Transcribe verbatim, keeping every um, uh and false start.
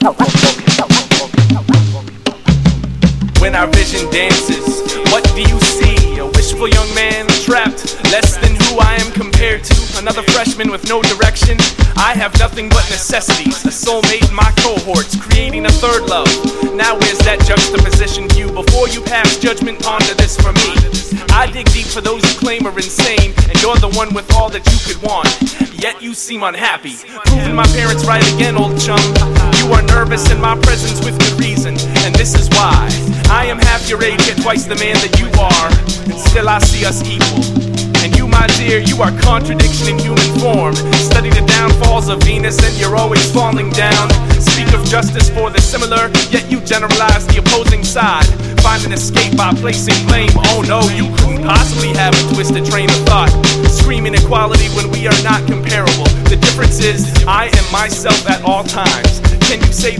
When our vision dances, what do you see? A wishful young man trapped, less than who I am compared to. Another freshman with no direction. I have nothing but necessities, a soulmate in my cohorts, creating a third love. Now where's that juxtaposition view? Before you pass judgment, ponder this for me. I dig deep for those who claim are insane, and you're the one with all that you could want, yet you seem unhappy. Proving my parents right again, old chum. You are nervous in my presence with good reason, and this is why. I am half your age, yet twice the man that you are, and still I see us equal. And you, my dear, you are contradiction in human form. Study the downfalls of Venus and you're always falling down. Speak of justice for the similar, yet you generalize the opposing side. Find an escape by placing blame. Oh no, you couldn't possibly have a twisted train of thought. Screaming equality when we are not comparable. The difference is, I am myself at all times. Can you say